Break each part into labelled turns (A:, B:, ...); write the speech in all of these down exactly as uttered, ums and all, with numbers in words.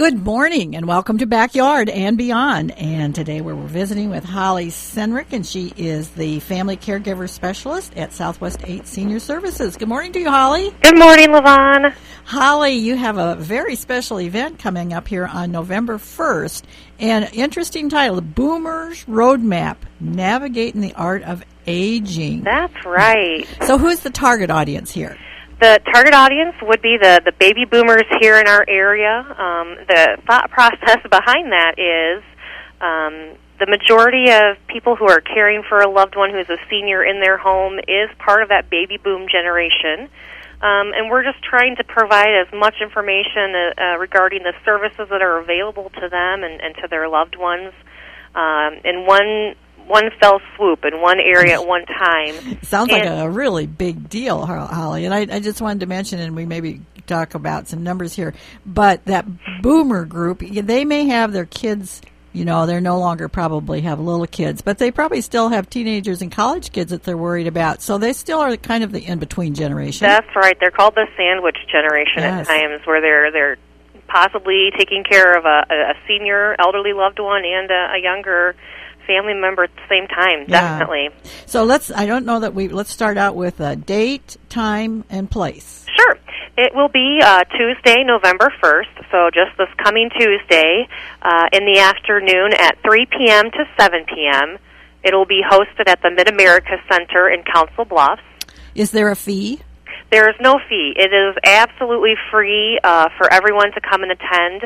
A: Good morning and welcome to Backyard and Beyond. And today we're visiting with Holly Senrick, and she is the Family Caregiver Specialist at Southwest eight Senior Services. Good morning to you, Holly.
B: Good morning, LaVon.
A: Holly, you have a very special event coming up here on November first. An interesting title, The Boomers Roadmap, Navigating the Art of Aging.
B: That's right.
A: So who's the target audience here?
B: The target audience would be the, the baby boomers here in our area. Um, the thought process behind that is um, the majority of people who are caring for a loved one who's a senior in their home is part of that baby boom generation. Um, and we're just trying to provide as much information uh, uh, regarding the services that are available to them and, and to their loved ones um, in one one fell swoop in one area at one time.
A: Sounds
B: and,
A: like a really big deal, Holly. And I, I just wanted to mention, and we maybe talk about some numbers here, but that boomer group, they may have their kids, you know, they're no longer probably have little kids, but they probably still have teenagers and college kids that they're worried about. So they still are kind of the in-between generation.
B: That's right. They're called the sandwich generation
A: yes.
B: at times, where they're they're possibly taking care of a, a senior, elderly loved one and a, a younger family member at the same time.
A: Yeah.
B: Definitely.
A: So let's, I don't know that we, let's start out with a date, time, and place.
B: Sure. It will be uh, Tuesday, November first, so just this coming Tuesday uh, in the afternoon at three p.m. to seven p.m. It will be hosted at the Mid-America Center in Council Bluffs.
A: Is there a fee?
B: There is no fee. It is absolutely free uh, for everyone to come and attend.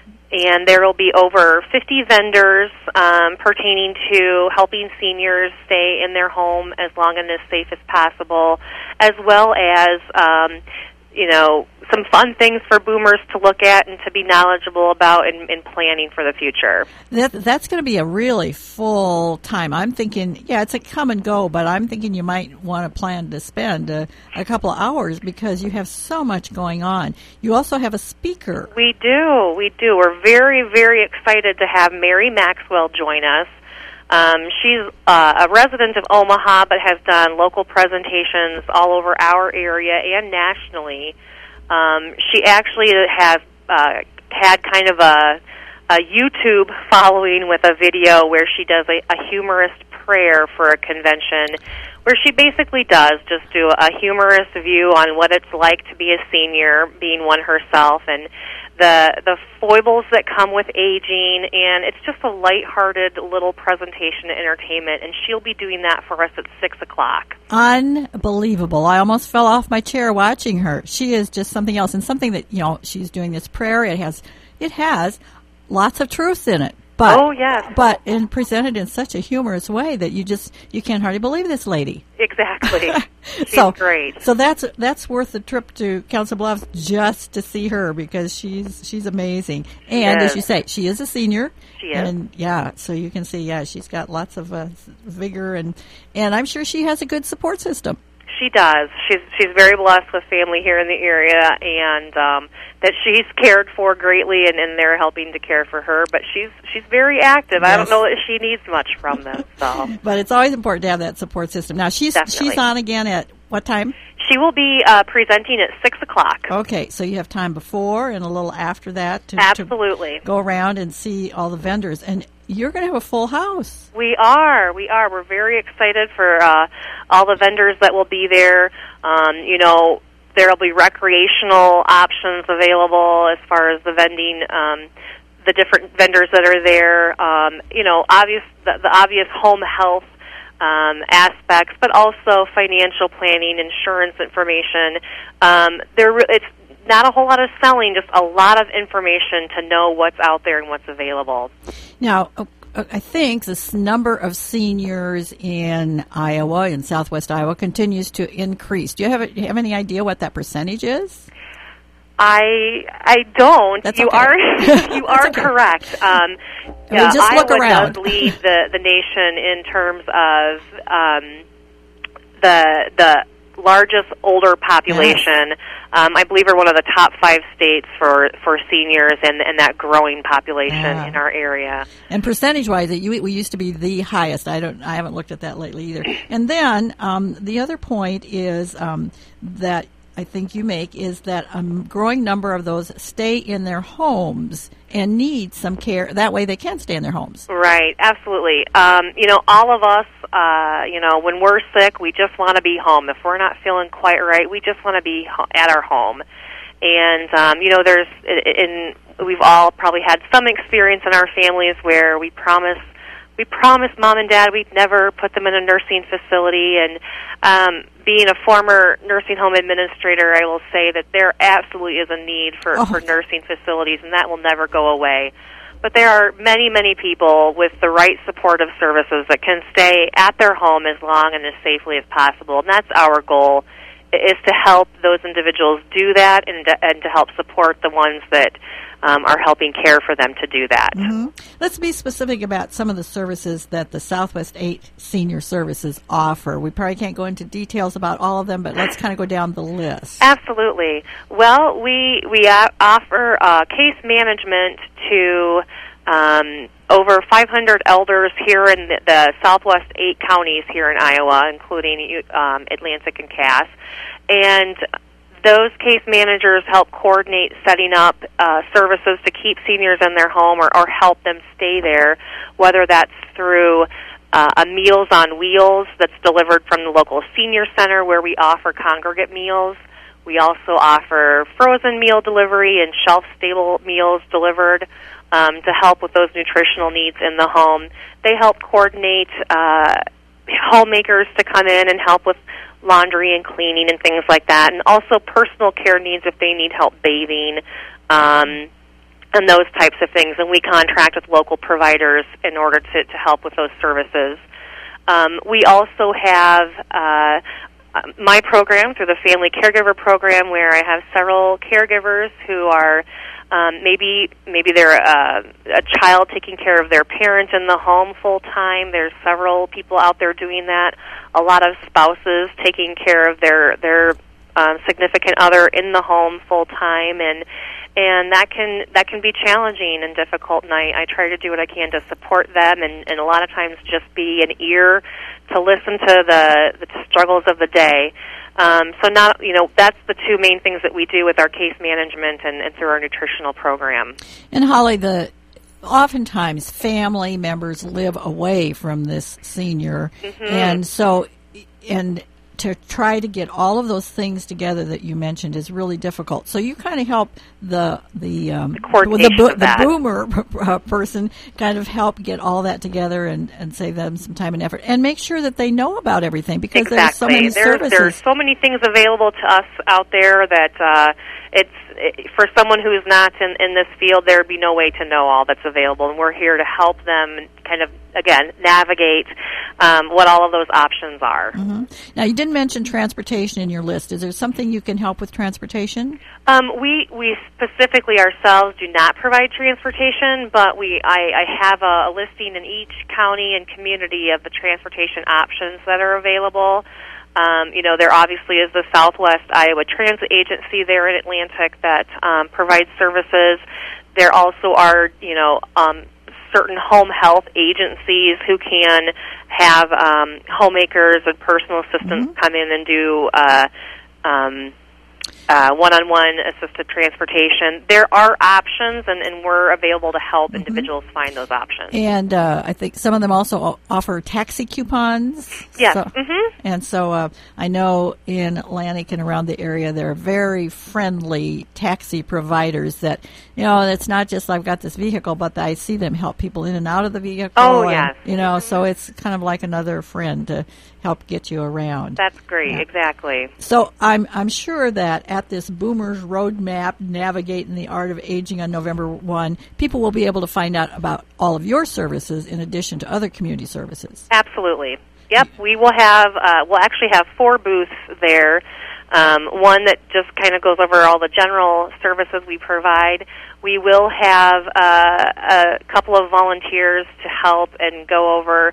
B: And there will be over fifty vendors um, pertaining to helping seniors stay in their home as long and as safe as possible, as well as, um, you know, some fun things for boomers to look at and to be knowledgeable about in, in planning for the future.
A: That That's going to be a really full time. I'm thinking, yeah, it's a come and go, but I'm thinking you might want to plan to spend a, a couple of hours because you have so much going on. You also have a speaker.
B: We do. We do. We're very, very excited to have Mary Maxwell join us. Um, she's uh, a resident of Omaha but has done local presentations all over our area and nationally. Um, she actually has uh, had kind of a, a YouTube following with a video where she does a, a humorous prayer for a convention, where she basically does just do a humorous view on what it's like to be a senior, being one herself, and the the foibles that come with aging, and it's just a lighthearted little presentation and entertainment, and she'll be doing that for us at six o'clock.
A: Unbelievable. I almost fell off my chair watching her. She is just something else, and something that, you know, she's doing this prayer. It has, it has lots of truth in it. But,
B: oh, yes.
A: But in, presented in such a humorous way that you just, you can't hardly believe this lady.
B: Exactly. She's
A: so,
B: great.
A: So that's that's worth the trip to Council Bluffs just to see her because she's she's amazing. And
B: yes.
A: as you say, she is a senior.
B: She is.
A: And yeah, so you can see, yeah, she's got lots of uh, vigor, and, and I'm sure she has a good support system.
B: She does. She's she's very blessed with family here in the area, and um, that she's cared for greatly, and, and they're helping to care for her. But she's she's very active. Yes. I don't know that she needs much from them. So,
A: but it's always important to have that support system. Now she's
B: Definitely.
A: she's on again at what time?
B: She will be uh, presenting at six o'clock.
A: Okay, so you have time before and a little after that to,
B: Absolutely.
A: to go around and see all the vendors, and you're going to have a full house.
B: We are. We are. We're very excited for uh, all the vendors that will be there. Um, you know, there will be recreational options available as far as the vending, um, the different vendors that are there. Um, you know, obvious the, the obvious home health um, aspects, but also financial planning, insurance information. Um, there, it's not a whole lot of selling, just a lot of information to know what's out there and what's available.
A: Now, I think this number of seniors in Iowa, in southwest Iowa, continues to increase. Do you have, do you have any idea what that percentage is?
B: I I don't.
A: That's
B: you
A: okay.
B: are you are
A: okay.
B: correct. Um,
A: I mean, just
B: uh,
A: look
B: Iowa
A: around.
B: does lead the, the nation in terms of um, the the largest older population.
A: Yes.
B: Um, I believe we're one of the top five states for, for seniors and, and that growing population
A: yeah.
B: in our area.
A: And percentage-wise, it, we used to be the highest. I don't. I haven't looked at that lately either. And then um, the other point is um, that I think you make is that a growing number of those stay in their homes and need some care. That way they can stay in their homes.
B: Right, absolutely. Um, you know, all of us, uh, you know, when we're sick, we just want to be home. If we're not feeling quite right, we just want to be ho- at our home. And, um, you know, there's, in, we've all probably had some experience in our families where we promise We promised Mom and Dad we'd never put them in a nursing facility, and um, being a former nursing home administrator, I will say that there absolutely is a need for,
A: oh.
B: for nursing facilities, and that will never go away. But there are many, many people with the right supportive services that can stay at their home as long and as safely as possible, and that's our goal, is to help those individuals do that and to, and to help support the ones that Um, are helping care for them to do that.
A: Mm-hmm. Let's be specific about some of the services that the Southwest eight Senior Services offer. We probably can't go into details about all of them, but let's kind of go down the list.
B: Absolutely. Well, we we uh, offer uh, case management to um, over five hundred elders here in the, the Southwest eight counties here in Iowa, including um, Atlantic and Cass. And those case managers help coordinate setting up uh, services to keep seniors in their home or, or help them stay there, whether that's through uh, a Meals on Wheels that's delivered from the local senior center where we offer congregate meals. We also offer frozen meal delivery and shelf-stable meals delivered um, to help with those nutritional needs in the home. They help coordinate uh, homemakers to come in and help with laundry and cleaning and things like that, and also personal care needs if they need help bathing um, and those types of things. And we contract with local providers in order to, to help with those services. Um, we also have uh, my program through the Family Caregiver Program, where I have several caregivers who are Um, maybe maybe they're uh, a child taking care of their parent in the home full time. There's several people out there doing that. A lot of spouses taking care of their their um, significant other in the home full time, and and that can that can be challenging and difficult. And I, I try to do what I can to support them, and, and a lot of times just be an ear to listen to the, the struggles of the day. Um, so not, you know, that's the two main things that we do with our case management and, and through our nutritional program.
A: And Holly, the oftentimes family members live away from this senior, mm-hmm. and so and to try to get all of those things together that you mentioned is really difficult. So you kind of help the the um,
B: the, coordination
A: the, bo-
B: of
A: the
B: that.
A: boomer uh, person kind of help get all that together and, and save them some time and effort, and make sure that they know about everything, because
B: exactly.
A: there's so many
B: there,
A: services.
B: There's so many things available to us out there that uh, it's it, for someone who is not in, in this field, there would be no way to know all that's available, and we're here to help them kind of, again, navigate um, what all of those options are.
A: Mm-hmm. Now, you didn't mention transportation in your list. Is there something you can help with transportation?
B: Um, we we specifically ourselves do not provide transportation, but we I, I have a, a listing in each county and community of the transportation options that are available. Um, you know, there obviously is the Southwest Iowa Transit Agency there in Atlantic that um, provides services. There also are, you know, um, certain home health agencies who can have um, homemakers and personal assistants mm-hmm. come in and do uh, um, uh, one-on-one assisted transportation. There are options, and, and we're available to help mm-hmm. individuals find those options.
A: And uh, I think some of them also offer taxi coupons.
B: Yes.
A: So,
B: mm-hmm.
A: And so uh, I know in Atlantic and around the area, there are very friendly taxi providers that, you know, it's not just I've got this vehicle, but I see them help people in and out of the vehicle.
B: Oh,
A: and,
B: yes.
A: You know,
B: mm-hmm.
A: so it's kind of like another friend to help get you around.
B: That's great, yeah. Exactly.
A: So I'm I'm sure that at this Boomers Roadmap, Navigating the Art of Aging on November first, people will be able to find out about all of your services in addition to other community services.
B: Absolutely. Yep, we will have, uh, we'll actually have four booths there. Um, one that just kind of goes over all the general services we provide. We will have uh, a couple of volunteers to help and go over,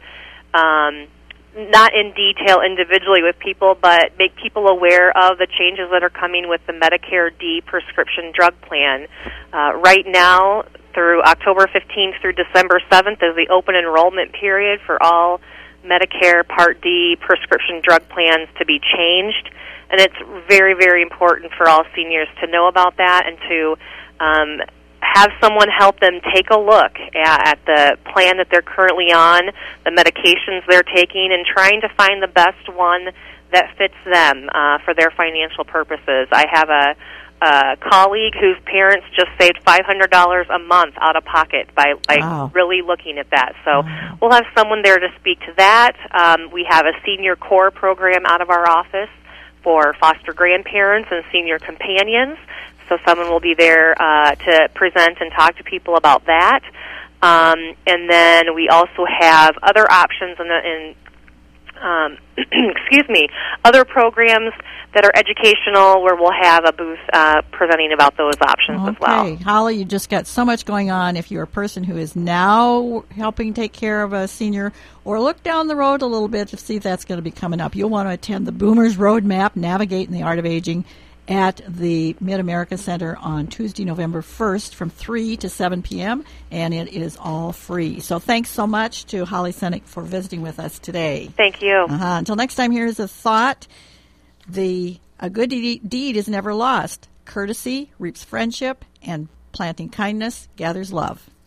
B: um, not in detail individually with people, but make people aware of the changes that are coming with the Medicare D prescription drug plan. Uh, right now, through October fifteenth through December seventh is the open enrollment period for all Medicare Part D prescription drug plans to be changed. and it's very, very important for all seniors to know about that and to um, have someone help them take a look at, at the plan that they're currently on, the medications they're taking, and trying to find the best one that fits them uh, for their financial purposes. I have a, a colleague whose parents just saved five hundred dollars a month out of pocket by, by
A: wow.
B: really looking at that. So
A: wow.
B: we'll have someone there to speak to that. Um, we have a senior core program out of our office for foster grandparents and senior companions. So someone will be there uh, to present and talk to people about that. Um, and then we also have other options in, the, in um, excuse me, other programs that are educational where we'll have a booth uh, presenting about those options
A: okay.
B: as well.
A: Okay, Holly, you just got so much going on. If you're a person who is now helping take care of a senior, or look down the road a little bit to see if that's going to be coming up, you'll want to attend the Boomers Roadmap, Navigating the Art of Aging, at the Mid-America Center on Tuesday, November first from three to seven p.m., and it is all free. So thanks so much to Holly Senek for visiting with us today.
B: Thank you.
A: Uh-huh. Until next time, here's a thought. The A good deed is never lost. Courtesy reaps friendship, and planting kindness gathers love.